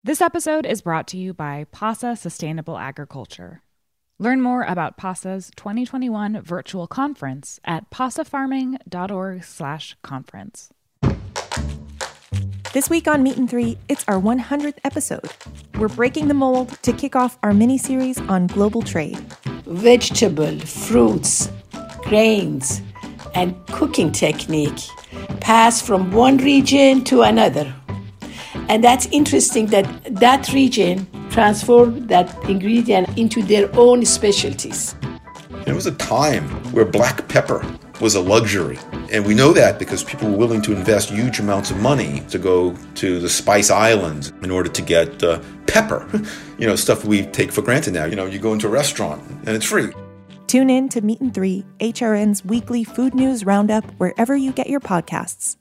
This episode is brought to you by PASA Sustainable Agriculture. Learn more about PASA's 2021 virtual conference at pasafarming.org/conference. This week on Meat and Three, it's our 100th episode. We're breaking the mold to kick off our mini-series on global trade. Vegetable, fruits, grains, and cooking technique pass from one region to another. And that's interesting that region transformed that ingredient into their own specialties. There was a time where black pepper was a luxury. And we know that because people were willing to invest huge amounts of money to go to the Spice Islands in order to get pepper. Stuff we take for granted now. You go into a restaurant and it's free. Tune in to Meat and Three, HRN's weekly food news roundup wherever you get your podcasts.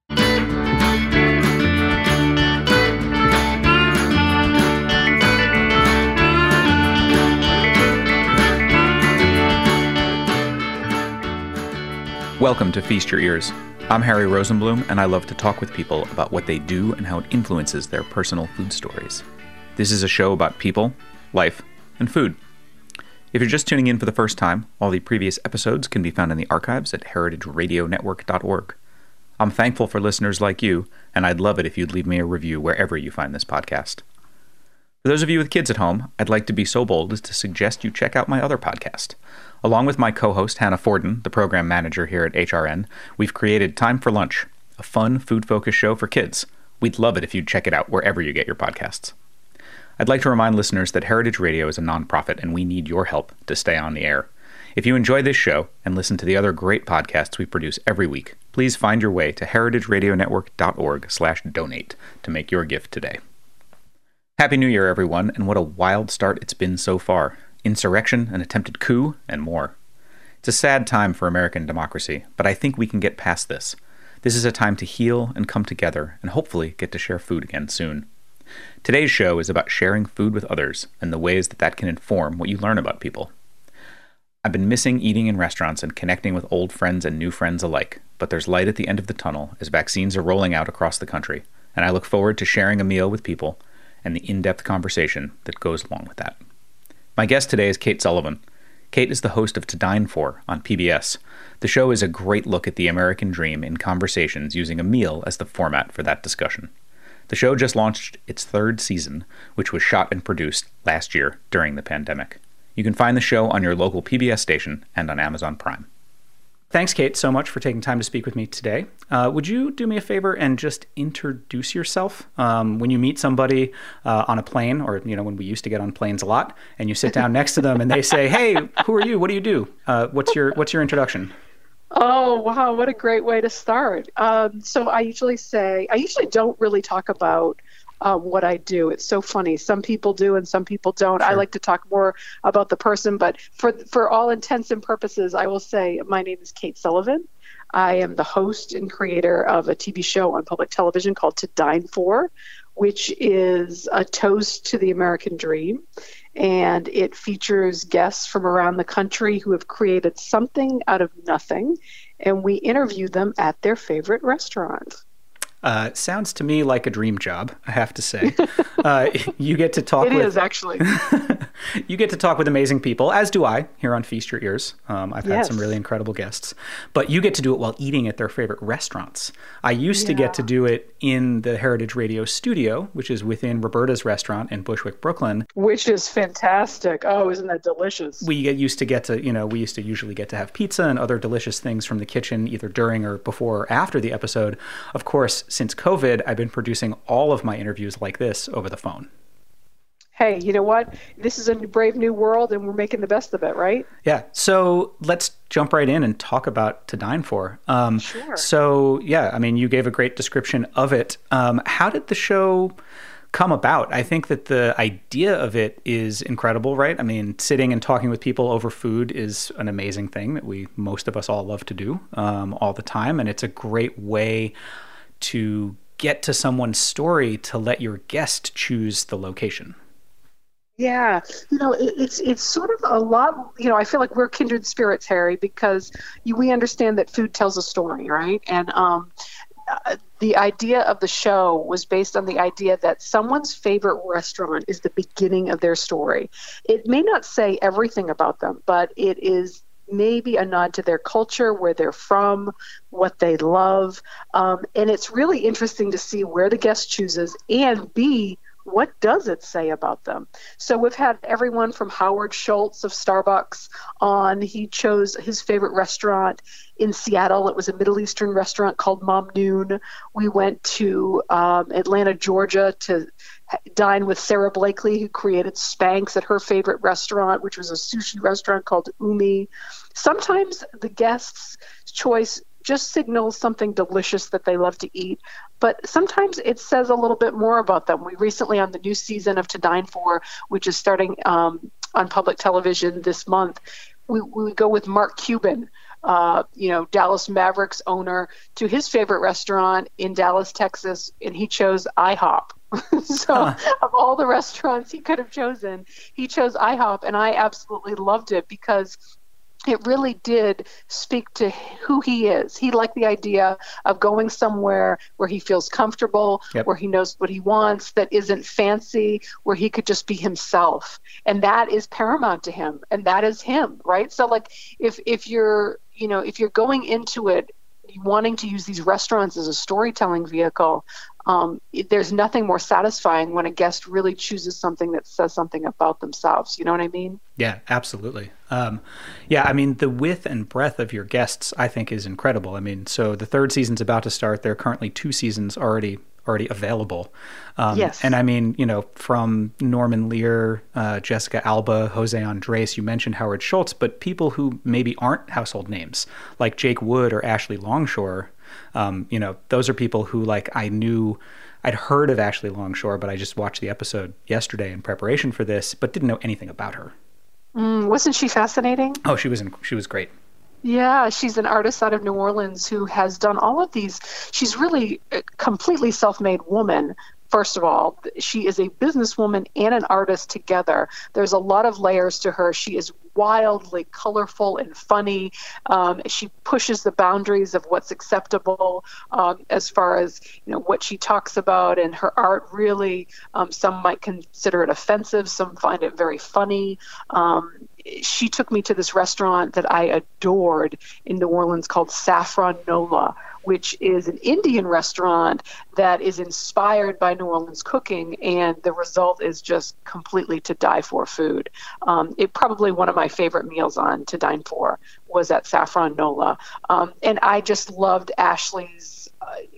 Welcome to Feast Your Ears. I'm Harry Rosenblum, and I love to talk with people about what they do and how it influences their personal food stories. This is a show about people, life, and food. If you're just tuning in for the first time, all the previous episodes can be found in the archives at heritageradionetwork.org. I'm thankful for listeners like you, and I'd love it if you'd leave me a review wherever you find this podcast. For those of you with kids at home, I'd like to be so bold as to suggest you check out my other podcast. Along with my co-host, Hannah Forden, the program manager here at HRN, we've created Time for Lunch, a fun, food-focused show for kids. We'd love it if you'd check it out wherever you get your podcasts. I'd like to remind listeners that Heritage Radio is a nonprofit, and we need your help to stay on the air. If you enjoy this show and listen to the other great podcasts we produce every week, please find your way to heritageradionetwork.org/donate to make your gift today. Happy New Year, everyone, and what a wild start it's been so far. Insurrection, an attempted coup, and more. It's a sad time for American democracy, but I think we can get past this. This is a time to heal and come together, and hopefully get to share food again soon. Today's show is about sharing food with others and the ways that can inform what you learn about people. I've been missing eating in restaurants and connecting with old friends and new friends alike, but there's light at the end of the tunnel as vaccines are rolling out across the country, and I look forward to sharing a meal with people and the in-depth conversation that goes along with that. My guest today is Kate Sullivan. Kate is the host of To Dine For on PBS. The show is a great look at the American dream in conversations using a meal as the format for that discussion. The show just launched its third season, which was shot and produced last year during the pandemic. You can find the show on your local PBS station and on Amazon Prime. Thanks, Kate, so much for taking time to speak with me today. Would you do me a favor and just introduce yourself? When you meet somebody on a plane, or when we used to get on planes a lot, and you sit down next to them and they say, "Hey, who are you? What do you do?" What's your introduction? Oh, wow, what a great way to start. So I usually don't really talk about what I do. It's so funny. Some people do and some people don't. Sure. I like to talk more about the person, but for all intents and purposes, I will say my name is Kate Sullivan. I am the host and creator of a TV show on public television called To Dine For, which is a toast to the American dream. And it features guests from around the country who have created something out of nothing, and we interview them at their favorite restaurant. Sounds to me like a dream job, I have to say. You get to talk It is, actually. You get to talk with amazing people, as do I, here on Feast Your Ears. I've had some really incredible guests. But you get to do it while eating at their favorite restaurants. I used to get to do it in the Heritage Radio studio, which is within Roberta's restaurant in Bushwick, Brooklyn. Which is fantastic. Oh, isn't that delicious? We used to usually get to have pizza and other delicious things from the kitchen, either during or before or after the episode. Of course, since COVID, I've been producing all of my interviews like this over the phone. Hey, you know what? This is a brave new world, and we're making the best of it, right? Yeah. So let's jump right in and talk about To Dine For. Sure. So, you gave a great description of it. How did the show come about? I think that the idea of it is incredible, right? I mean, sitting and talking with people over food is an amazing thing that most of us all love to do all the time. And it's a great way to get to someone's story to let your guest choose the location. Yeah, it's sort of a lot, I feel like we're kindred spirits, Harry, because we understand that food tells a story, right? And the idea of the show was based on the idea that someone's favorite restaurant is the beginning of their story. It may not say everything about them, but it is maybe a nod to their culture, where they're from, what they love. And it's really interesting to see where the guest chooses, and B, what does it say about them? So we've had everyone from Howard Schultz of Starbucks on. He chose his favorite restaurant in Seattle. It was a Middle Eastern restaurant called Mamnoon. We went to Atlanta, Georgia to dine with Sarah Blakely, who created Spanx at her favorite restaurant, which was a sushi restaurant called Umi. Sometimes the guest's choice just signals something delicious that they love to eat, but sometimes it says a little bit more about them. We recently, on the new season of To Dine For, which is starting on public television this month, we go with Mark Cuban, Dallas Mavericks owner, to his favorite restaurant in Dallas, Texas, and he chose IHOP. Of all the restaurants he could have chosen, he chose IHOP, and I absolutely loved it because it really did speak to who he is. He liked the idea of going somewhere where he feels comfortable, where he knows what he wants, that isn't fancy, where he could just be himself. And that is paramount to him. And that is him, right? So like if you're going into it wanting to use these restaurants as a storytelling vehicle, there's nothing more satisfying when a guest really chooses something that says something about themselves. You know what I mean? Yeah, absolutely. I mean, the width and breadth of your guests, I think, is incredible. I mean, so the third season's about to start. There are currently 2 seasons already available. Yes. And I mean, from Norman Lear, Jessica Alba, Jose Andres, you mentioned Howard Schultz, but people who maybe aren't household names, like Jake Wood or Ashley Longshore, those are people who, like, I'd heard of Ashley Longshore, but I just watched the episode yesterday in preparation for this, but didn't know anything about her. Wasn't she fascinating? Oh, she was great. Yeah, she's an artist out of New Orleans who has done all of these. She's really a completely self-made woman. First of all, she is a businesswoman and an artist together. There's a lot of layers to her. She is wildly colorful and funny. She pushes the boundaries of what's acceptable as far as what she talks about, and her art really, some might consider it offensive, some find it very funny. She took me to this restaurant that I adored in New Orleans called Saffron Nola, which is an Indian restaurant that is inspired by New Orleans cooking, and the result is just completely to die for food. It probably one of my favorite meals on To Dine For was at Saffron Nola. And I just loved Ashley's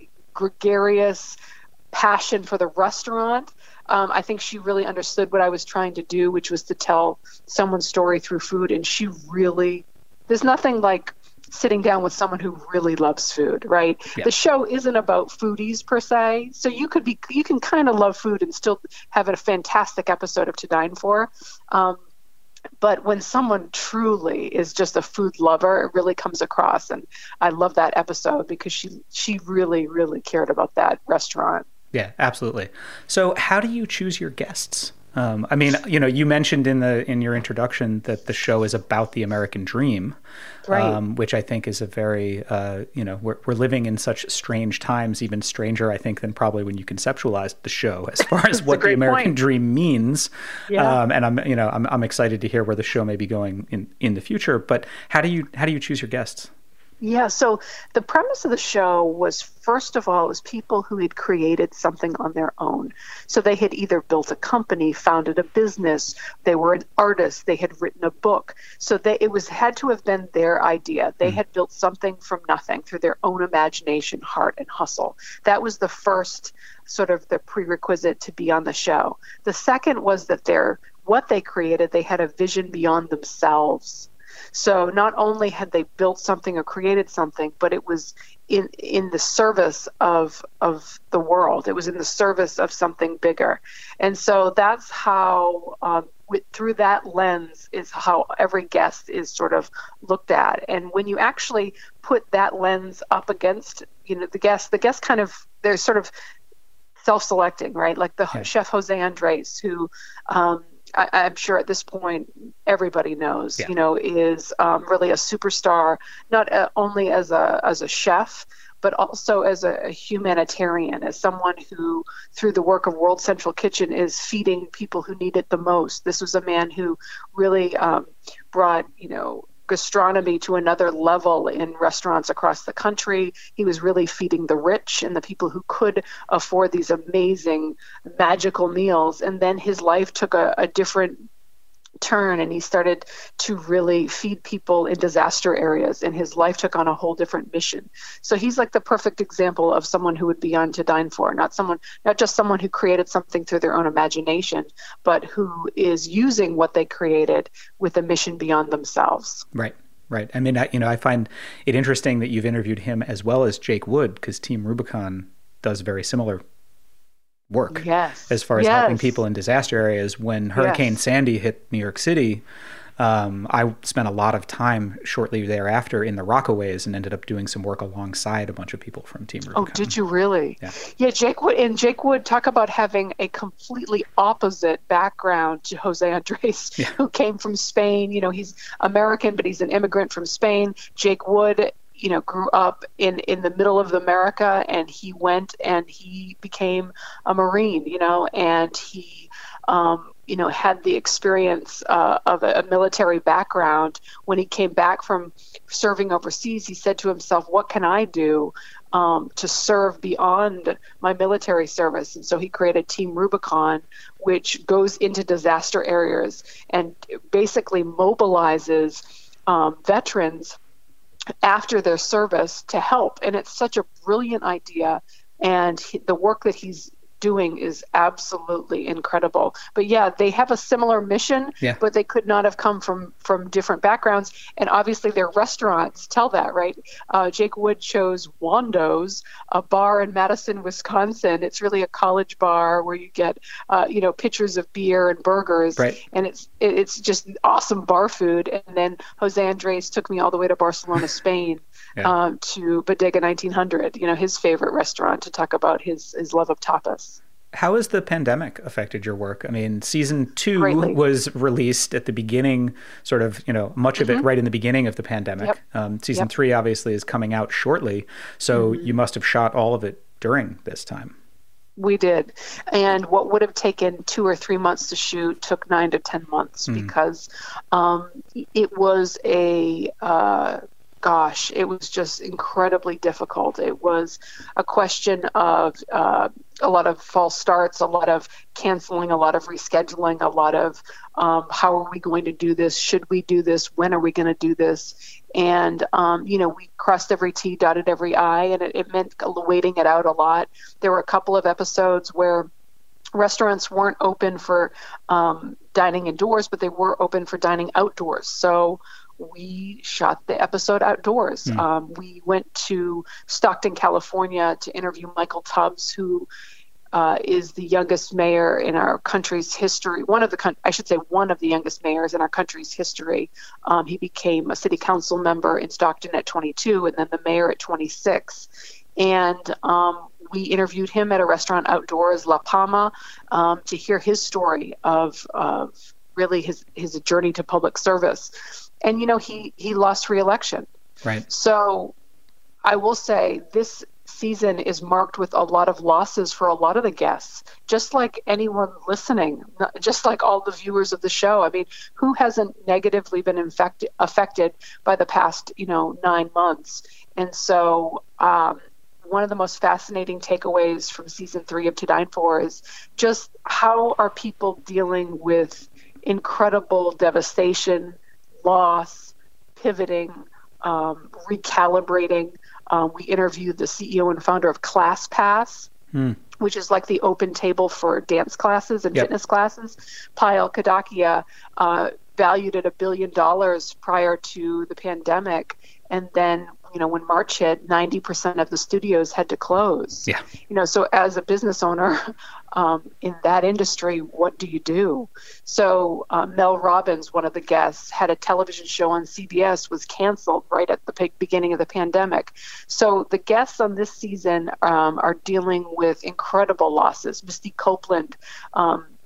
gregarious passion for the restaurant. I think she really understood what I was trying to do, which was to tell someone's story through food. And there's nothing like sitting down with someone who really loves food, right? Yeah. The show isn't about foodies per se. So you can kind of love food and still have a fantastic episode of To Dine For. But when someone truly is just a food lover, it really comes across. And I love that episode because she really, really cared about that restaurant. Yeah, absolutely. So how do you choose your guests? I mean, you mentioned in your introduction that the show is about the American dream, right? Which I think is a very, we're living in such strange times, even stranger, I think, than probably when you conceptualized the show as far as what the American dream means. Yeah. And I'm excited to hear where the show may be going in the future. But how do you choose your guests? Yeah, so the premise of the show was, first of all, it was people who had created something on their own. So they had either built a company, founded a business, they were an artist, they had written a book. So had to have been their idea. They had built something from nothing through their own imagination, heart, and hustle. That was the first sort of the prerequisite to be on the show. The second was that what they created, they had a vision beyond themselves. So not only had they built something or created something, but it was in the service of the world. It was in the service of something bigger. And so that's how, through that lens, is how every guest is sort of looked at. And when you actually put that lens up against, the guest kind of, they're sort of self-selecting, right? Like the chef Jose Andres, who I'm sure at this point everybody knows, is really a superstar, not only as a chef, but also as a humanitarian, as someone who, through the work of World Central Kitchen, is feeding people who need it the most. This was a man who really brought, gastronomy to another level in restaurants across the country. He was really feeding the rich and the people who could afford these amazing, magical meals. And then his life took a different turn, and he started to really feed people in disaster areas, and his life took on a whole different mission. So he's like the perfect example of someone who would be on To Dine For, not just someone who created something through their own imagination, but who is using what they created with a mission beyond themselves. Right. I mean, I find it interesting that you've interviewed him as well as Jake Wood, because Team Rubicon does very similar work as far as helping people in disaster areas. When Hurricane Sandy hit New York City, I spent a lot of time shortly thereafter in the Rockaways and ended up doing some work alongside a bunch of people from Team Rubicon. Oh, did you really? Yeah, Jake Wood, talk about having a completely opposite background to Jose Andres, who came from Spain. He's American, but he's an immigrant from Spain. Jake Wood, grew up in the middle of America, and he went and he became a Marine, and he, had the experience of a military background. When he came back from serving overseas, he said to himself, what can I do to serve beyond my military service? And so he created Team Rubicon, which goes into disaster areas and basically mobilizes veterans after their service to help. And it's such a brilliant idea, and the work that he's doing is absolutely incredible. But they have a similar mission, but they could not have come from different backgrounds. And obviously their restaurants tell that, right? Jake Wood chose Wando's, a bar in Madison, Wisconsin. It's really a college bar where you get, pitchers of beer and burgers. Right. And it's just awesome bar food. And then Jose Andres took me all the way to Barcelona, Spain, to Bodega 1900, his favorite restaurant, to talk about his love of tapas. How has the pandemic affected your work? I mean, season 2 Greatly. was released at the beginning, sort of, much of it right in the beginning of the pandemic. Season 3 obviously is coming out shortly. So you must have shot all of it during this time. We did. And what would have taken 2 or 3 months to shoot took 9 to 10 months because it was it was just incredibly difficult. It was a question of a lot of false starts, a lot of canceling, a lot of rescheduling, a lot of how are we going to do this? Should we do this? When are we going to do this? And, we crossed every T, dotted every I, and it meant waiting it out a lot. There were a couple of episodes where restaurants weren't open for dining indoors, but they were open for dining outdoors. So we shot the episode outdoors. We went to Stockton, California to interview Michael Tubbs, who is the youngest mayor in our country's history. One of the youngest mayors in our country's history. He became a city council member in Stockton at 22 and then the mayor at 26. And we interviewed him at a restaurant outdoors, La Palma, to hear his story of really his journey to public service. And, he lost re-election. Right. So I will say this season is marked with a lot of losses for a lot of the guests, just like anyone listening, just like all the viewers of the show. I mean, who hasn't negatively been affected by the past, 9 months? And so one of the most fascinating takeaways from season 3 of To Dine For is just how are people dealing with incredible devastation, loss, pivoting, recalibrating. We interviewed the CEO and founder of ClassPass, which is like the open table for dance classes and fitness classes. Payal Kadakia valued at $1 billion prior to the pandemic. And then, when March hit, 90% of the studios had to close. Yeah. So as a business owner in that industry, what do you do? So Mel Robbins, one of the guests, had a television show on CBS, was canceled right at the beginning of the pandemic. So the guests on this season are dealing with incredible losses. Misty Copeland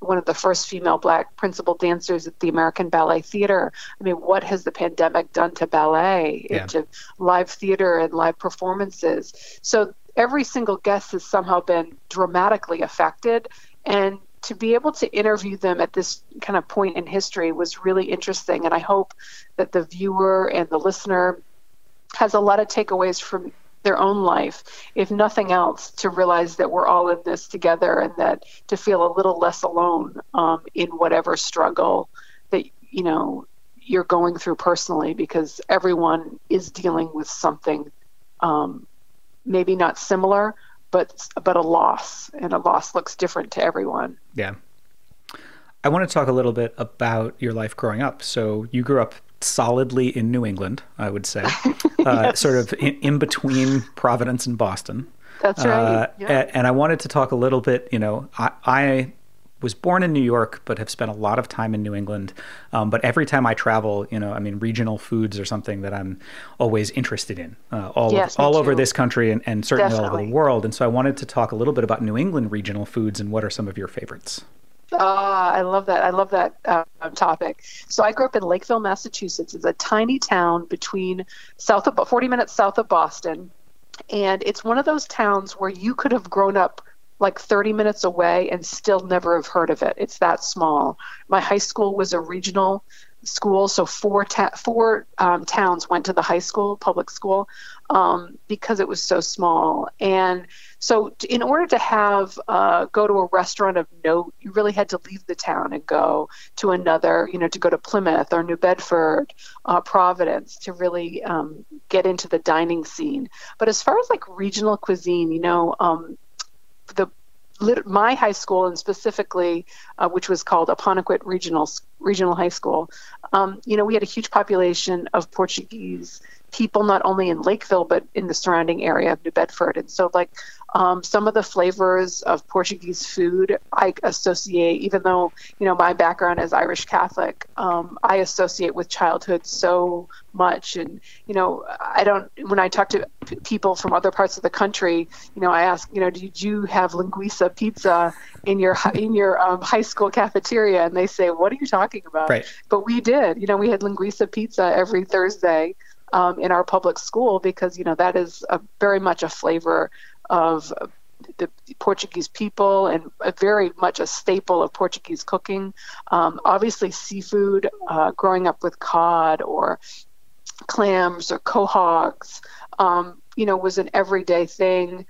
one of the first female Black principal dancers at the American Ballet Theater. I mean, what has the pandemic done to ballet, to live theater and live performances? So every single guest has somehow been dramatically affected, and to be able to interview them at this kind of point in history was really interesting. And I hope that the viewer and the listener has a lot of takeaways from their own life, if nothing else, to realize that we're all in this together, and that to feel a little less alone in whatever struggle that, you know, you're going through personally, because everyone is dealing with something maybe not similar, but a loss, and a loss looks different to everyone. Yeah. I want to talk a little bit about your life growing up. So you grew up solidly in New England, I would say, Yes. sort of in between Providence and Boston. That's right. And I wanted to talk a little bit, you know, I was born in New York, but have spent a lot of time in New England. But every time I travel, you know, I mean, regional foods are something that I'm always interested in, all over this country, and certainly all over the world. And so I wanted to talk a little bit about New England regional foods, and what are some of your favorites? I love that. I love that topic. So I grew up in Lakeville, Massachusetts. It's a tiny town 40 minutes south of Boston. And it's one of those towns where you could have grown up like 30 minutes away and still never have heard of it. It's that small. My high school was a regional school, so four towns went to the high school, public school, because it was so small. And so in order to go to a restaurant of note, you really had to leave the town and go to another, you know, to go to Plymouth or New Bedford, Providence, to really get into the dining scene. But as far as like regional cuisine, you know, my high school, and specifically, which was called Apponequet Regional High School, you know, we had a huge population of Portuguese people, not only in Lakeville, but in the surrounding area of New Bedford. And so, like, some of the flavors of Portuguese food I associate, even though, you know, my background is Irish Catholic, I associate with childhood so much. And, you know, when I talk to people from other parts of the country, you know, I ask, you know, did you have linguiça pizza in your high school cafeteria? And they say, what are you talking about? Right. But we did. You know, we had linguiça pizza every Thursday in our public school, because, you know, that is very much a flavor of the Portuguese people, and very much a staple of Portuguese cooking. Obviously, seafood, growing up with cod or clams or quahogs, you know, was an everyday thing.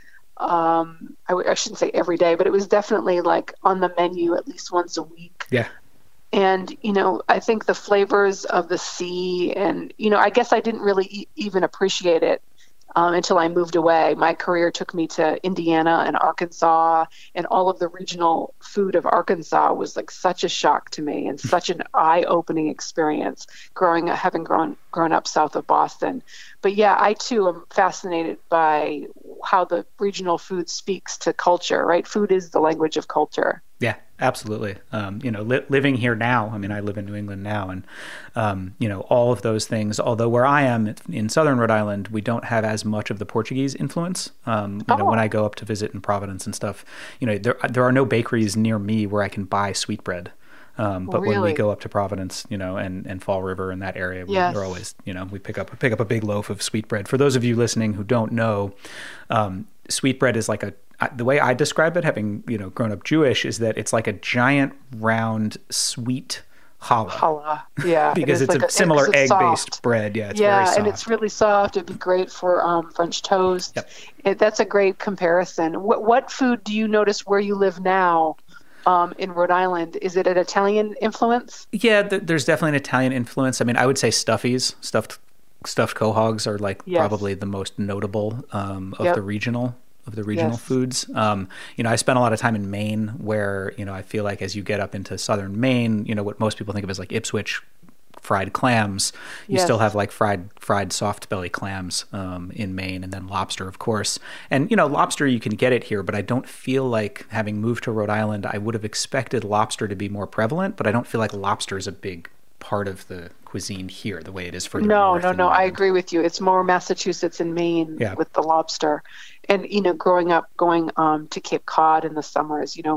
I shouldn't say every day, but it was definitely like on the menu at least once a week. Yeah. And, you know, I think the flavors of the sea, and, you know, I guess I didn't really even appreciate it until I moved away. My career took me to Indiana and Arkansas, and all of the regional food of Arkansas was like such a shock to me, and such an eye-opening experience having grown up south of Boston. But yeah, I too am fascinated by how the regional food speaks to culture, right? Food is the language of culture. Yeah, absolutely. You know, living here now, I mean, I live in New England now, and, you know, all of those things, although where I am in southern Rhode Island, we don't have as much of the Portuguese influence. You know, when I go up to visit in Providence and stuff, you know, there are no bakeries near me where I can buy sweetbread. But when we go up to Providence, you know, and Fall River and that area, we're always, you know, we pick up a big loaf of sweetbread. For those of you listening who don't know, sweetbread is like the way I describe it, having, you know, grown up Jewish, is that it's like a giant round sweet challah. Yeah. Because it's like a similar egg-based bread. Yeah, it's very soft. And it's really soft. It'd be great for French toast. Yep. That's a great comparison. What food do you notice where you live now in Rhode Island? Is it an Italian influence? Yeah, there's definitely an Italian influence. I mean, I would say stuffies, stuffed quahogs are like probably the most notable of the regional foods. You know, I spent a lot of time in Maine, where, you know, I feel like as you get up into southern Maine, you know, what most people think of as like Ipswich fried clams, you still have like fried soft belly clams in Maine, and then lobster, of course. And, you know, lobster, you can get it here, but I don't feel like, having moved to Rhode Island, I would have expected lobster to be more prevalent, but I don't feel like lobster is a big part of the cuisine here the way it is for No, I agree with you. It's more Massachusetts and Maine with the lobster. And, you know, growing up going to Cape Cod in the summers, you know,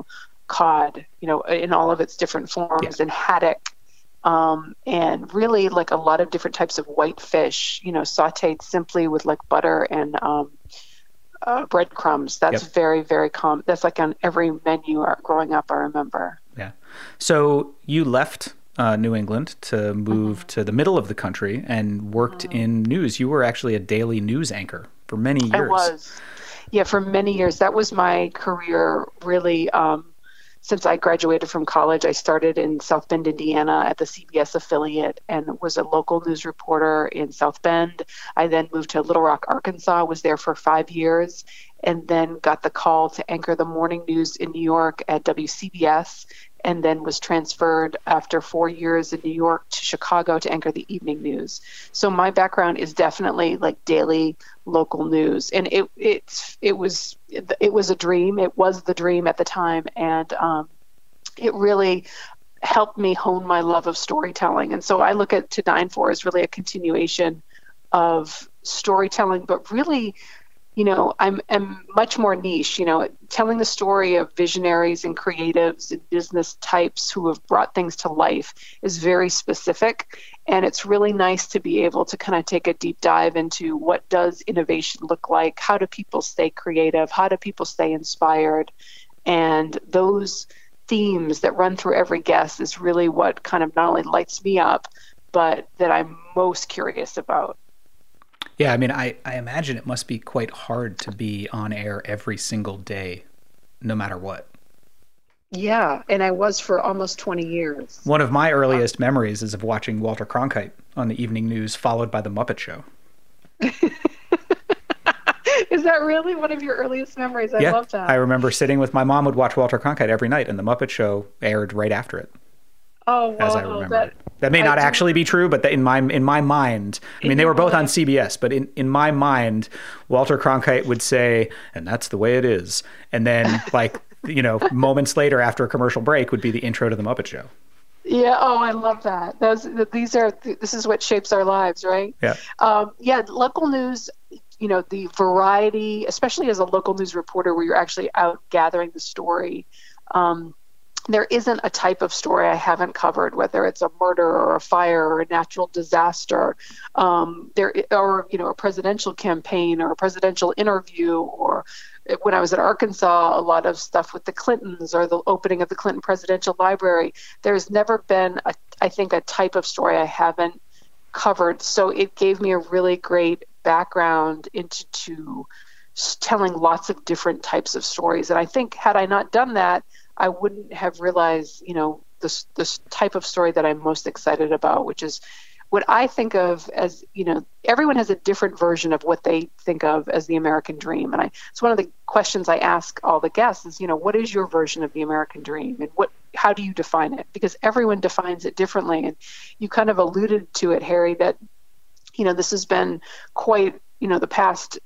cod, in all of its different forms, and haddock, and really like a lot of different types of white fish, sauteed simply with like butter and breadcrumbs. That's very, very common. That's like on every menu growing up, I remember. Yeah. So you left New England to move to the middle of the country and worked in news. You were actually a daily news anchor for many years. I was. Yeah, for many years. That was my career, really. Since I graduated from college, I started in South Bend, Indiana at the CBS affiliate and was a local news reporter in South Bend. I then moved to Little Rock, Arkansas, was there for 5 years, and then got the call to anchor the morning news in New York at WCBS, and then was transferred after 4 years in New York to Chicago to anchor the evening news. So my background is definitely like daily local news, and it was a dream. It was the dream at the time, and it really helped me hone my love of storytelling. And so I look at To Dine For as really a continuation of storytelling, but really, I'm much more niche, telling the story of visionaries and creatives and business types who have brought things to life is very specific. And it's really nice to be able to kind of take a deep dive into what does innovation look like? How do people stay creative? How do people stay inspired? And those themes that run through every guest is really what kind of not only lights me up, but that I'm most curious about. Yeah, I mean, I imagine it must be quite hard to be on air every single day, no matter what. Yeah, and I was for almost 20 years. One of my earliest memories is of watching Walter Cronkite on the evening news, followed by The Muppet Show. Is that really one of your earliest memories? I love that. I remember sitting with my mom, would watch Walter Cronkite every night, and The Muppet Show aired right after it. Oh, wow. As I remember. That may not actually be true, but in my mind, I mean, they were both on CBS, but in my mind, Walter Cronkite would say, "And that's the way it is." And then, moments later after a commercial break would be the intro to The Muppet Show. Yeah. Oh, I love that. This is what shapes our lives, right? Yeah. Local news, the variety, especially as a local news reporter where you're actually out gathering the story. There isn't a type of story I haven't covered, whether it's a murder or a fire or a natural disaster, a presidential campaign or a presidential interview, or when I was at Arkansas, a lot of stuff with the Clintons or the opening of the Clinton Presidential Library. There's never been, a type of story I haven't covered. So it gave me a really great background into telling lots of different types of stories. And I think had I not done that, I wouldn't have realized, this type of story that I'm most excited about, which is what I think of as, everyone has a different version of what they think of as the American dream. And it's one of the questions I ask all the guests is, what is your version of the American dream? And how do you define it? Because everyone defines it differently. And you kind of alluded to it, Harry, that, this has been quite, the past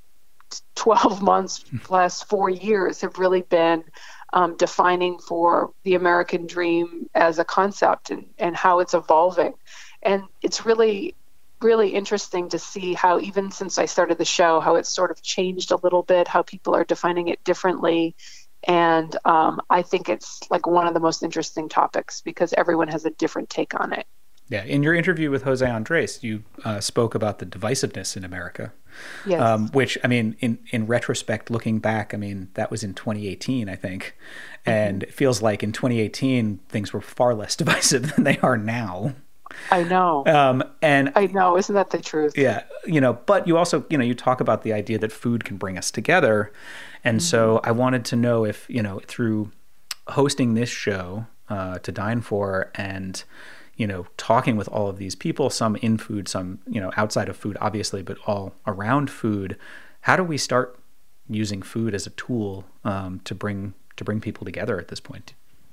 12 months, last 4 years have really been defining for the American dream as a concept and how it's evolving. And it's really, really interesting to see how, even since I started the show, how it's sort of changed a little bit, how people are defining it differently. And I think it's like one of the most interesting topics because everyone has a different take on it. Yeah. In your interview with Jose Andres, you spoke about the divisiveness in America. Yes. Which, I mean, in retrospect, looking back, I mean, that was in 2018, I think. And it feels like in 2018, things were far less divisive than they are now. I know. And I know. Isn't that the truth? Yeah. But you also, you talk about the idea that food can bring us together. And so I wanted to know if, through hosting this show, To Dine For, and talking with all of these people, some in food, some, outside of food, obviously, but all around food. How do we start using food as a tool to bring people together at this point?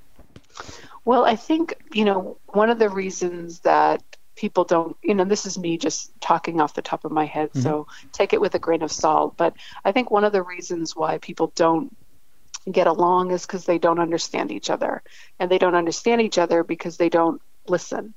Well, I think, one of the reasons that people don't, this is me just talking off the top of my head, so take it with a grain of salt. But I think one of the reasons why people don't get along is because they don't understand each other. And they don't understand each other because they don't listen.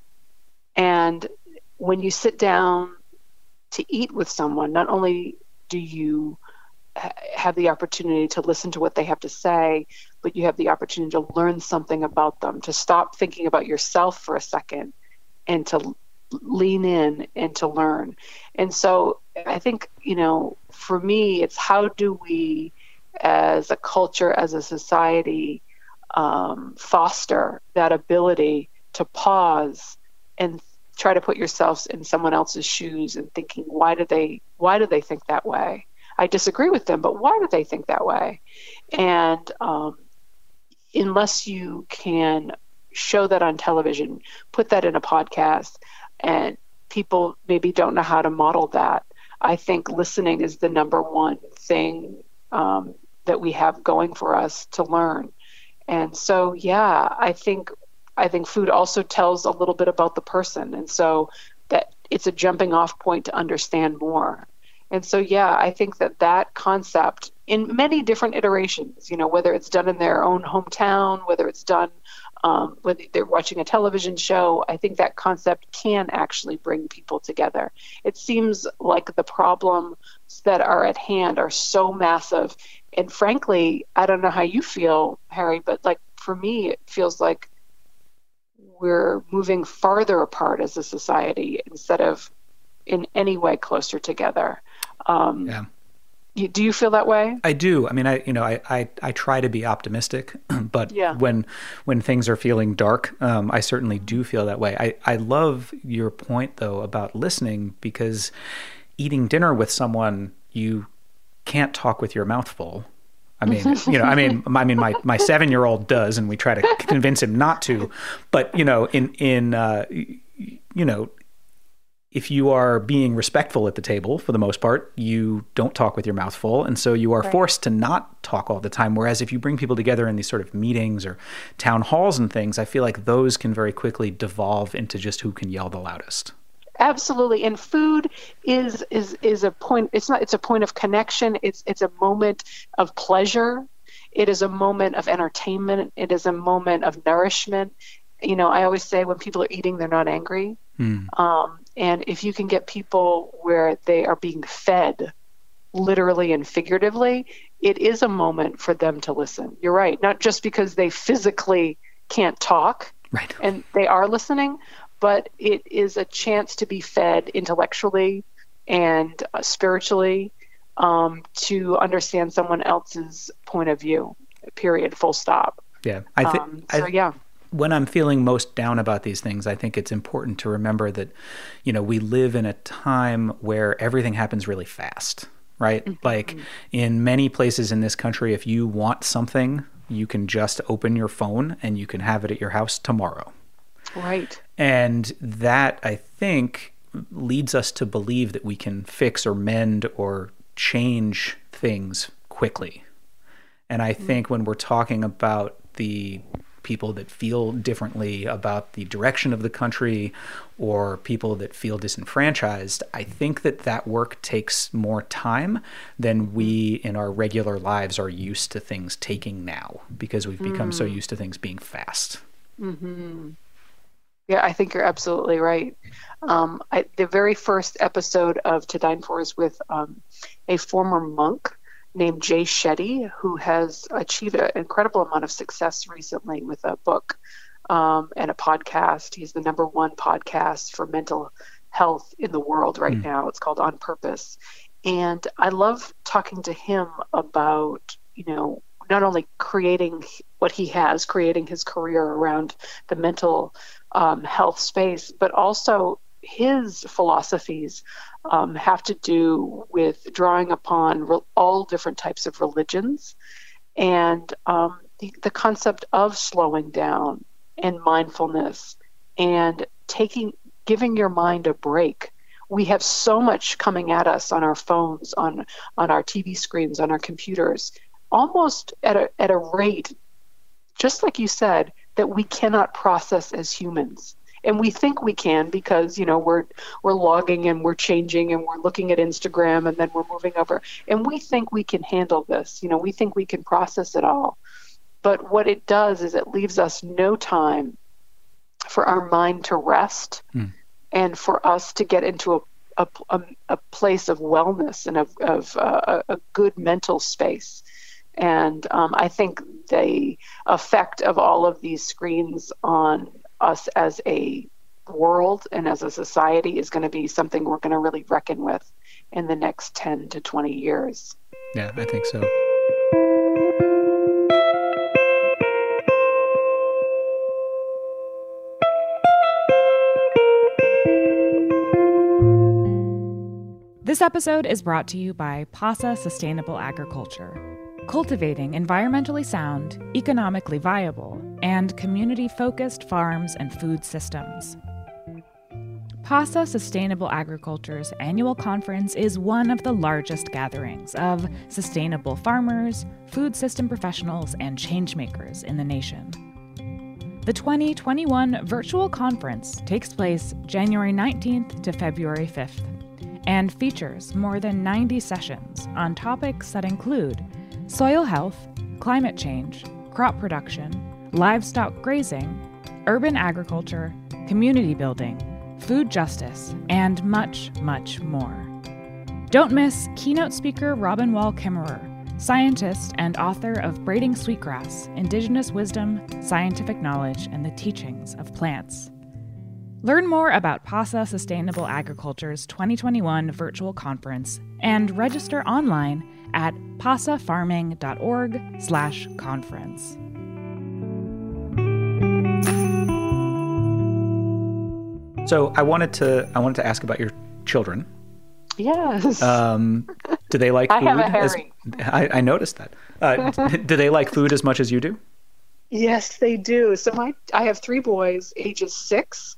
And when you sit down to eat with someone, not only do you have the opportunity to listen to what they have to say, but you have the opportunity to learn something about them, to stop thinking about yourself for a second and to lean in and to learn. And so I think, for me, it's how do we as a culture, as a society, foster that ability to pause and try to put yourselves in someone else's shoes and thinking, why do they think that way? I disagree with them, but why do they think that way? And unless you can show that on television, put that in a podcast, and people maybe don't know how to model that, I think listening is the number one thing that we have going for us to learn. And so, I think food also tells a little bit about the person, and so that it's a jumping off point to understand more. And so, I think that concept in many different iterations, whether it's done in their own hometown, whether it's done whether they're watching a television show, I think that concept can actually bring people together. It seems like the problems that are at hand are so massive. And frankly, I don't know how you feel, Harry, but like for me, it feels like we're moving farther apart as a society instead of in any way closer together. Do you feel that way? I do. I mean, I try to be optimistic, but when things are feeling dark, I certainly do feel that way. I love your point though about listening, because eating dinner with someone, you can't talk with your mouth full. I mean, my 7-year-old does, and we try to convince him not to. But if you are being respectful at the table, for the most part, you don't talk with your mouth full. And so you are forced to not talk all the time. Whereas if you bring people together in these sort of meetings or town halls and things, I feel like those can very quickly devolve into just who can yell the loudest. Absolutely. And food is a point. It's a point of connection. It's a moment of pleasure. It is a moment of entertainment. It is a moment of nourishment. I always say when people are eating, they're not angry. And if you can get people where they are being fed, literally and figuratively, it is a moment for them to listen. You're right. Not just because they physically can't talk, right, and they are listening, but it is a chance to be fed intellectually and spiritually to understand someone else's point of view, period, full stop. Yeah. When I'm feeling most down about these things, I think it's important to remember that, we live in a time where everything happens really fast, right? Mm-hmm. Like in many places in this country, if you want something, you can just open your phone and you can have it at your house tomorrow. Right. And that, I think, leads us to believe that we can fix or mend or change things quickly. And I think when we're talking about the people that feel differently about the direction of the country or people that feel disenfranchised, I think that work takes more time than we in our regular lives are used to things taking now, because we've become so used to things being fast. Mm-hmm. Yeah, I think you're absolutely right. The very first episode of To Dine For is with a former monk named Jay Shetty, who has achieved an incredible amount of success recently with a book and a podcast. He's the number one podcast for mental health in the world right now. It's called On Purpose. And I love talking to him about, not only creating what he has, creating his career around the mental health space, but also his philosophies have to do with drawing upon all different types of religions and the concept of slowing down and mindfulness and giving your mind a break. We have so much coming at us on our phones, on our TV screens, on our computers, almost at a rate, just like you said, that we cannot process as humans. And we think we can because, we're logging and we're changing and we're looking at Instagram and then we're moving over. And we think we can handle this. We think we can process it all. But what it does is it leaves us no time for our mind to rest and for us to get into a place of wellness and of a good mental space. And I think the effect of all of these screens on us as a world and as a society is going to be something we're going to really reckon with in the next 10 to 20 years. Yeah, I think so. This episode is brought to you by PASA Sustainable Agriculture, cultivating environmentally sound, economically viable, and community-focused farms and food systems. PASA Sustainable Agriculture's annual conference is one of the largest gatherings of sustainable farmers, food system professionals, and changemakers in the nation. The 2021 virtual conference takes place January 19th to February 5th and features more than 90 sessions on topics that include soil health, climate change, crop production, livestock grazing, urban agriculture, community building, food justice, and much, much more. Don't miss keynote speaker Robin Wall Kimmerer, scientist and author of Braiding Sweetgrass, Indigenous Wisdom, Scientific Knowledge, and the Teachings of Plants. Learn more about PASA Sustainable Agriculture's 2021 virtual conference and register online at pasafarming.org/conference. So I wanted to ask about your children. Yes. Do they like food? I have a Harry. I noticed that. Do they like food as much as you do? Yes, they do. So I have 3 boys, ages 6,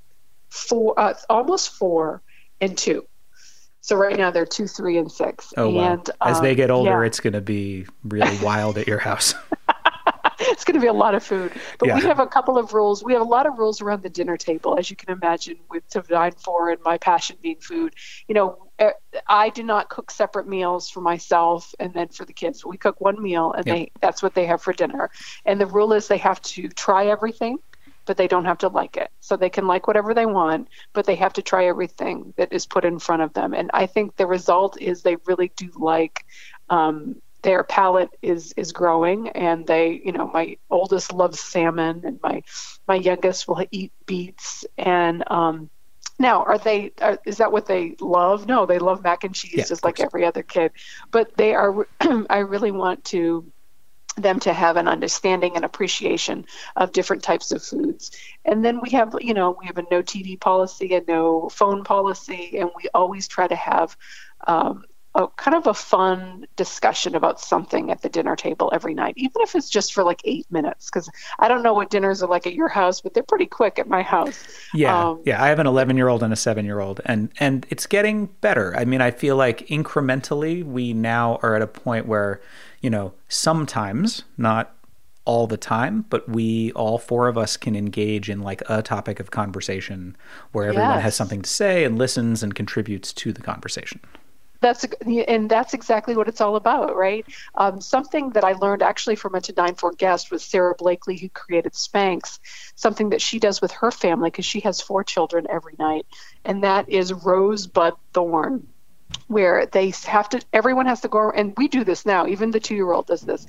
4, almost 4, and 2. So right now they're 2, 3, and 6. Oh, wow. And, as they get older, yeah. It's going to be really wild at your house. It's going to be a lot of food. But Yeah. we have a couple of rules. We have a lot of rules around the dinner table, as you can imagine, with To Dine For and my passion being food. You know, I do not cook separate meals for myself and then for the kids. We cook one meal, and that's what they have for dinner. And the rule is they have to try everything, but they don't have to like it. So they can like whatever they want, but they have to try everything that is put in front of them. And I think the result is they really do like their palate is growing, and they, you know, my oldest loves salmon, and my youngest will eat beets. And now, is that what they love? No, they love mac and cheese, just like every other kid. But they are. I really want them to have an understanding and appreciation of different types of foods. And then we have a no TV policy and no phone policy, and we always try to have a kind of a fun discussion about something at the dinner table every night, even if it's just for like 8 minutes, because I don't know what dinners are like at your house, but they're pretty quick at my house. Yeah. I have an 11-year-old and a 7-year-old, and it's getting better. I mean, I feel like incrementally we now are at a point where, you know, sometimes, not all the time, but we, all 4 of us, can engage in like a topic of conversation where everyone has something to say and listens and contributes to the conversation. That's exactly what it's all about, right? Something that I learned actually from a To Dine For guest was Sarah Blakely, who created Spanx, something that she does with her family, because she has 4 children every night, and that is Rosebud Thorn, where everyone has to go, and we do this now, even the 2-year-old does this.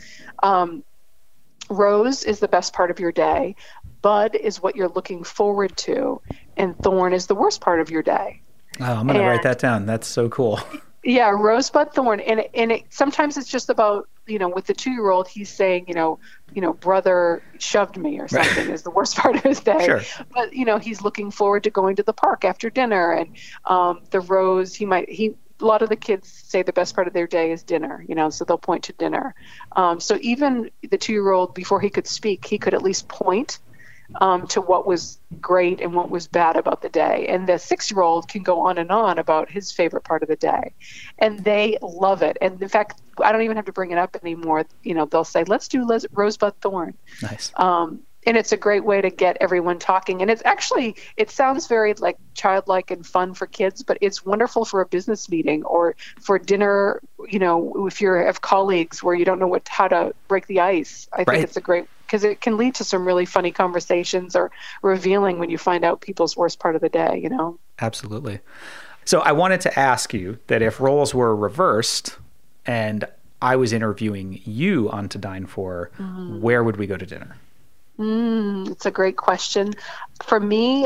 Rose is the best part of your day, bud is what you're looking forward to, and thorn is the worst part of your day. Oh, I'm going to write that down. That's so cool. Yeah, Rosebud Thorn, and sometimes it's just about, you know, with the 2-year-old, he's saying, you know, brother shoved me or something is the worst part of his day. Sure. But you know, he's looking forward to going to the park after dinner, and the rose. A lot of the kids say the best part of their day is dinner. You know, so they'll point to dinner. So even the 2-year-old, before he could speak, he could at least point to what was great and what was bad about the day. And the 6-year-old can go on and on about his favorite part of the day. And they love it. And in fact, I don't even have to bring it up anymore. You know, they'll say, let's do Rosebud Thorn. Nice. And it's a great way to get everyone talking. And it sounds very like childlike and fun for kids, but it's wonderful for a business meeting or for dinner, you know, if you have colleagues where you don't know how to break the ice. I think it's a great, because it can lead to some really funny conversations or revealing when you find out people's worst part of the day, you know? Absolutely. So I wanted to ask you that if roles were reversed and I was interviewing you on To Dine For, where would we go to dinner? It's a great question. For me,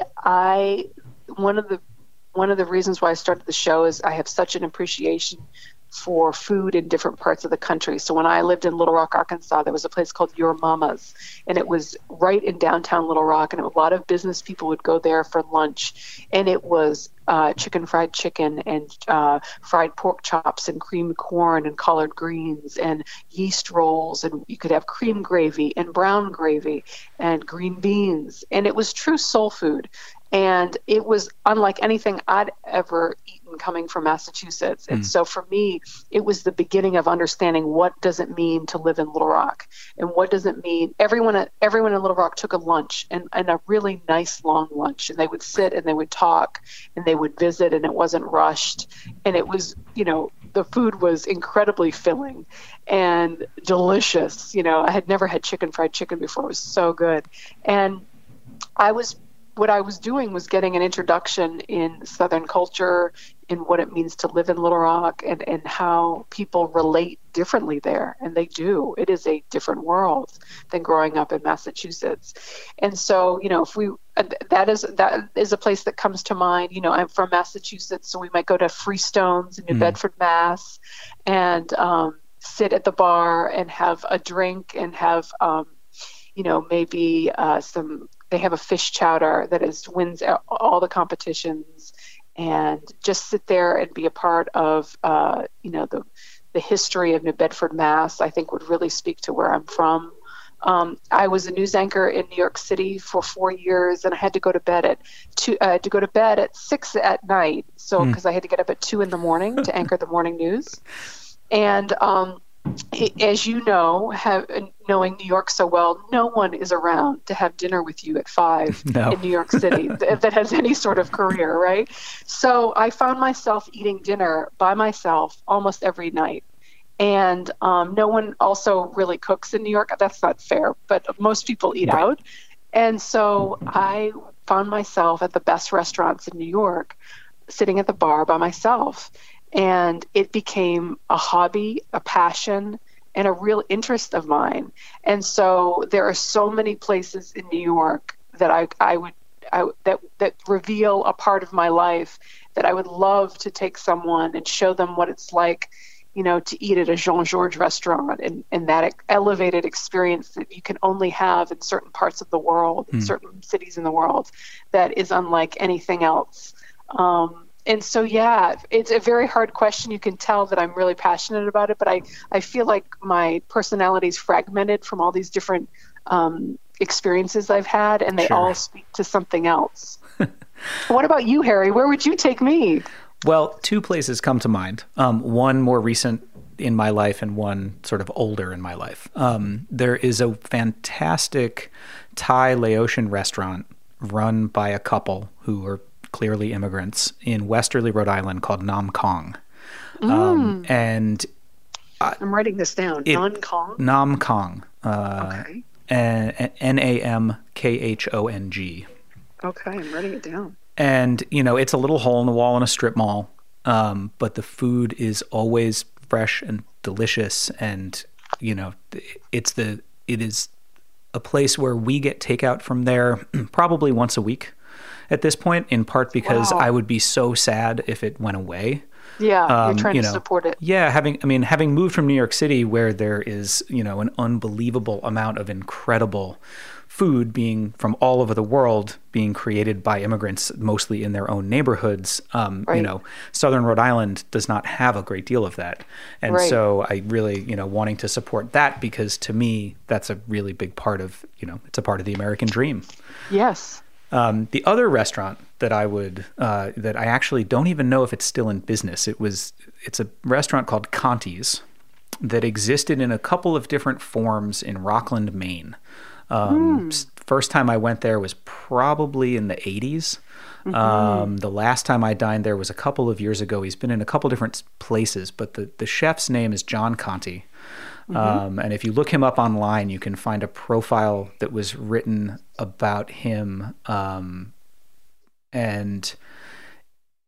one of the reasons why I started the show is I have such an appreciation for food in different parts of the country. So when I lived in Little Rock, Arkansas, there was a place called Your Mama's, and it was right in downtown Little Rock, and a lot of business people would go there for lunch, and it was fried chicken and fried pork chops and creamed corn and collard greens and yeast rolls, and you could have cream gravy and brown gravy and green beans, and it was true soul food. And it was unlike anything I'd ever eaten coming from Massachusetts. And so for me, it was the beginning of understanding what does it mean to live in Little Rock, and what does it mean. Everyone in Little Rock took a lunch, and a really nice long lunch, and they would sit and they would talk and they would visit, and it wasn't rushed. And it was, the food was incredibly filling and delicious. I had never had fried chicken before. It was so good. And what I was doing was getting an introduction in Southern culture, in what it means to live in Little Rock, and how people relate differently there. And they do. It is a different world than growing up in Massachusetts. And so, that is a place that comes to mind. I'm from Massachusetts, so we might go to Freestones in New Bedford, Mass, and sit at the bar and have a drink and have, maybe they have a fish chowder that wins all the competitions, and just sit there and be a part of, the history of New Bedford, Mass, I think would really speak to where I'm from. I was a news anchor in New York City for 4 years, and I had to go to bed at 6 at night. So, because I had to get up at 2 a.m. to anchor the morning news. And, as you know, knowing New York so well, no one is around to have dinner with you at 5 in New York City that has any sort of career, right? So I found myself eating dinner by myself almost every night. And no one also really cooks in New York. That's not fair, but most people eat out. And so I found myself at the best restaurants in New York, sitting at the bar by myself. And it became a hobby, a passion, and a real interest of mine. And so there are so many places in New York that that reveal a part of my life that I would love to take someone and show them what it's like, to eat at a Jean-Georges restaurant, and that elevated experience that you can only have in certain parts of the world, in certain cities in the world, that is unlike anything else. And so, it's a very hard question. You can tell that I'm really passionate about it, but I feel like my personality is fragmented from all these different experiences I've had, and they all speak to something else. What about you, Harry? Where would you take me? Well, 2 places come to mind. One more recent in my life and one sort of older in my life. There is a fantastic Thai Laotian restaurant run by a couple who are clearly immigrants in Westerly, Rhode Island, called Nam Kong. And I'm writing this down. Nam Kong? Nam Kong. Okay. NAMKHONG. Okay, I'm writing it down. And, it's a little hole in the wall in a strip mall, but the food is always fresh and delicious. And, it is a place where we get takeout from there probably once a week at this point, in part because I would be so sad if it went away. Yeah, you're trying to support it. Yeah, having moved from New York City, where there is, an unbelievable amount of incredible food being from all over the world, being created by immigrants, mostly in their own neighborhoods. Southern Rhode Island does not have a great deal of that. And so I really, wanting to support that, because to me, that's a really big part of, it's a part of the American dream. Yes. The other restaurant that that I actually don't even know if it's still in business. It's a restaurant called Conti's that existed in a couple of different forms in Rockland, Maine. First time I went there was probably in the 80s. The last time I dined there was a couple of years ago. He's been in a couple different places, but the chef's name is John Conti. And if you look him up online, you can find a profile that was written about him. And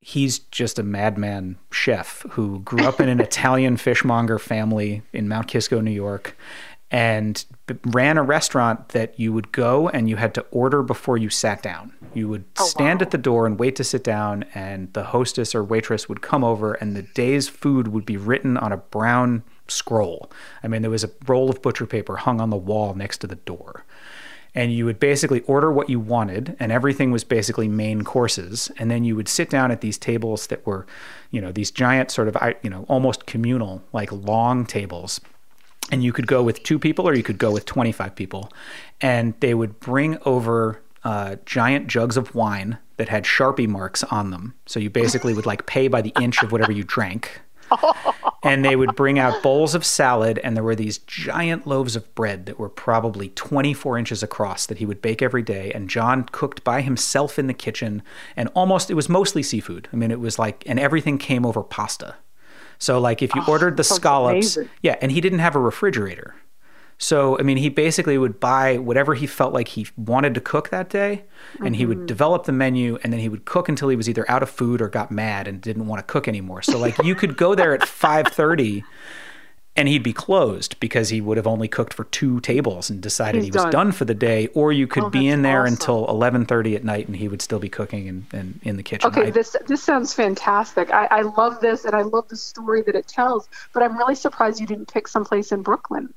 he's just a madman chef who grew up in an Italian fishmonger family in Mount Kisco, New York, and ran a restaurant that you would go and you had to order before you sat down. You would stand at the door and wait to sit down, and the hostess or waitress would come over, and the day's food would be written on a brown scroll. I mean, there was a roll of butcher paper hung on the wall next to the door. And you would basically order what you wanted, and everything was basically main courses. And then you would sit down at these tables that were, these giant sort of, almost communal, like long tables. And you could go with 2 people or you could go with 25 people. And they would bring over giant jugs of wine that had Sharpie marks on them. So you basically would like pay by the inch of whatever you drank. And they would bring out bowls of salad, and there were these giant loaves of bread that were probably 24 inches across that he would bake every day. And John cooked by himself in the kitchen, and it was mostly seafood. I mean, it was like, and everything came over pasta. So like if you ordered the scallops, and he didn't have a refrigerator. So, I mean, he basically would buy whatever he felt like he wanted to cook that day, and he would develop the menu, and then he would cook until he was either out of food or got mad and didn't want to cook anymore. So, like, you could go there at 5:30, and he'd be closed because he would have only cooked for 2 tables and decided he was done for the day. Or you could be in there until 11:30 at night, and he would still be cooking and in the kitchen. Okay, this sounds fantastic. I love this, and I love the story that it tells. But I'm really surprised you didn't pick someplace in Brooklyn.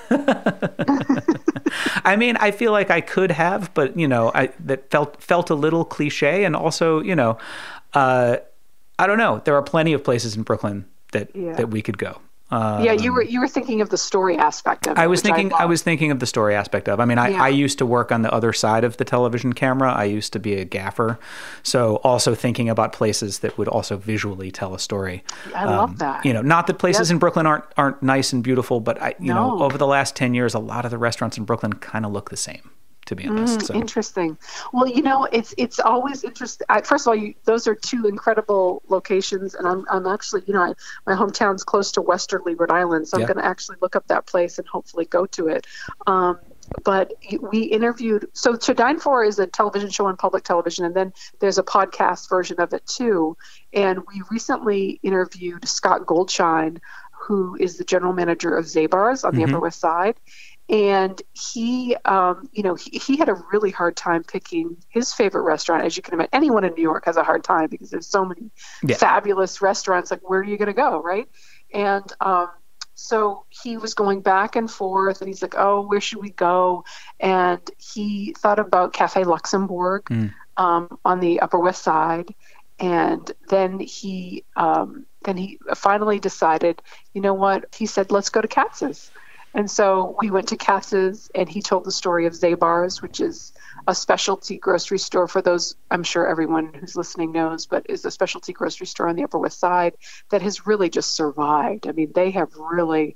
I mean, I feel like I could have, but that felt a little cliche, and also, I don't know. There are plenty of places in Brooklyn that we could go. You were thinking of the story aspect of it. I was thinking of the story aspect of. I mean, I used to work on the other side of the television camera. I used to be a gaffer, so also thinking about places that would also visually tell a story. I love that. Not that places in Brooklyn aren't nice and beautiful, but over the last 10 years, a lot of the restaurants in Brooklyn kind of look the same, to be honest. Interesting. Well, it's always interesting. First of all, those are 2 incredible locations, and I'm actually, my hometown's close to Westerly, Rhode Island, so I'm going to actually look up that place and hopefully go to it. But we interviewed, so To Dine For is a television show on public television, and then there's a podcast version of it too. And we recently interviewed Scott Goldshine, who is the general manager of Zabar's on the Upper West Side. And he had a really hard time picking his favorite restaurant. As you can imagine, anyone in New York has a hard time because there's so many fabulous restaurants. Like, where are you going to go, right? And so he was going back and forth, and he's like, "Oh, where should we go?" And he thought about Cafe Luxembourg on the Upper West Side, and then he finally decided, you know what? He said, "Let's go to Katz's." And so we went to Katz's, and he told the story of Zabar's, which is a specialty grocery store for those, I'm sure everyone who's listening knows, but is a specialty grocery store on the Upper West Side that has really just survived. I mean, they have really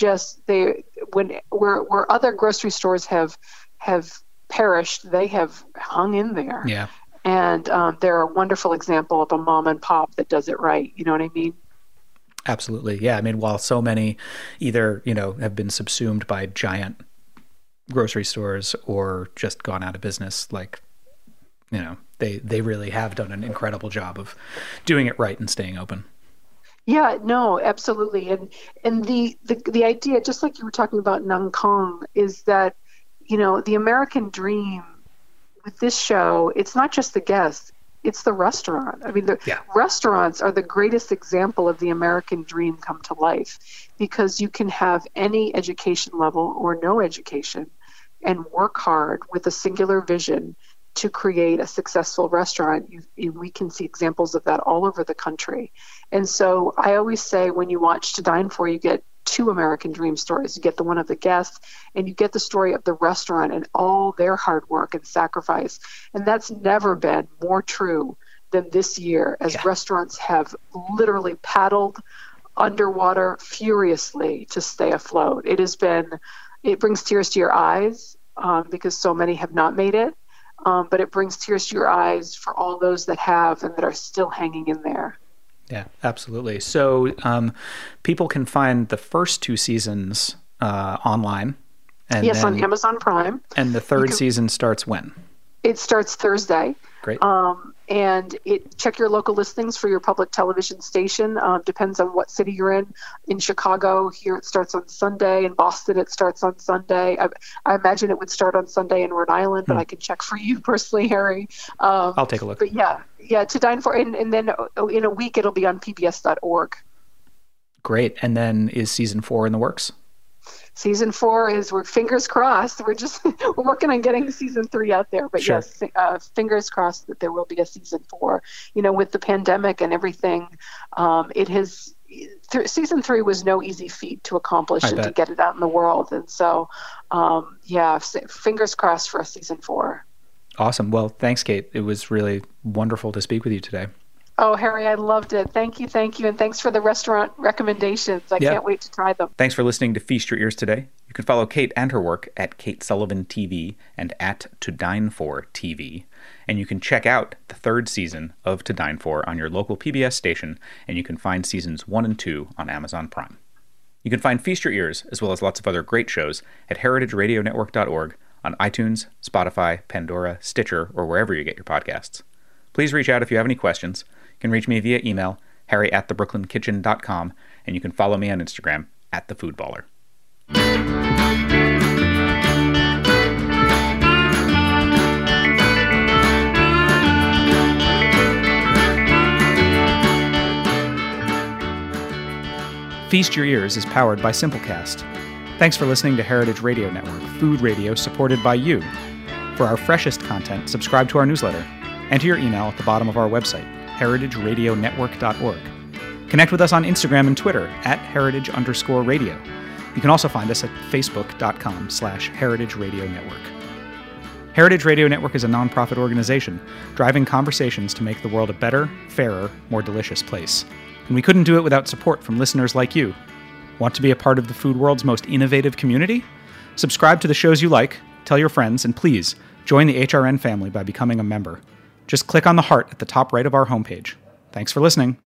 where other grocery stores have perished, they have hung in there. Yeah. And they're a wonderful example of a mom and pop that does it right. You know what I mean? Absolutely. Yeah. I mean, while so many either, have been subsumed by giant grocery stores or just gone out of business, like, they really have done an incredible job of doing it right and staying open. Yeah, no, absolutely. And the idea, just like you were talking about Nung Kong, is that, the American dream with this show, it's not just the guests. It's the restaurant. I mean, restaurants are the greatest example of the American dream come to life, because you can have any education level or no education and work hard with a singular vision to create a successful restaurant. We can see examples of that all over the country. And so I always say, when you watch To Dine For, you get 2 American dream stories. You get the one of the guests, and you get the story of the restaurant and all their hard work and sacrifice. And that's never been more true than this year, as restaurants have literally paddled underwater furiously to stay afloat. It brings tears to your eyes because so many have not made it. But it brings tears to your eyes for all those that have and that are still hanging in there. Yeah, absolutely. So people can find the first 2 seasons online. And on Amazon Prime. And the 3rd season starts when? It starts Thursday. Great. and check your local listings for your public television station. Depends on what city you're in. In Chicago, here it starts on Sunday. In Boston, it starts on Sunday. I imagine it would start on Sunday in Rhode Island, but I can check for you personally, Harry. I'll take a look. But yeah, To Dine For, and then in a week it'll be on pbs.org. Great. And then is season 4 in the works? Season 4 we're fingers crossed. We're working on getting season 3 out there, but sure. Yes, fingers crossed that there will be a season 4. With the pandemic and everything, season 3 was no easy feat to accomplish and to get it out in the world. And so, fingers crossed for a season 4. Awesome. Well, thanks, Kate. It was really wonderful to speak with you today. Oh, Harry, I loved it. Thank you. And thanks for the restaurant recommendations. I can't wait to try them. Thanks for listening to Feast Your Ears today. You can follow Kate and her work at Kate Sullivan TV and at To Dine For TV. And you can check out the 3rd season of To Dine For on your local PBS station, and you can find seasons 1 and 2 on Amazon Prime. You can find Feast Your Ears, as well as lots of other great shows, at heritageradionetwork.org, on iTunes, Spotify, Pandora, Stitcher, or wherever you get your podcasts. Please reach out if you have any questions. You can reach me via email, harry@thebrooklyn.kitchen.com, and you can follow me on Instagram @thefoodballer. Feast Your Ears is powered by Simplecast. Thanks for listening to Heritage Radio Network, food radio supported by you. For our freshest content, subscribe to our newsletter and to your email at the bottom of our website, heritageradionetwork.org. Connect with us on Instagram and Twitter @heritage_radio. You can also find us at facebook.com/Heritage Radio Network. Heritage Radio Network is a nonprofit organization driving conversations to make the world a better, fairer, more delicious place. And we couldn't do it without support from listeners like you. Want to be a part of the food world's most innovative community? Subscribe to the shows you like, tell your friends, and please join the HRN family by becoming a member. Just click on the heart at the top right of our homepage. Thanks for listening.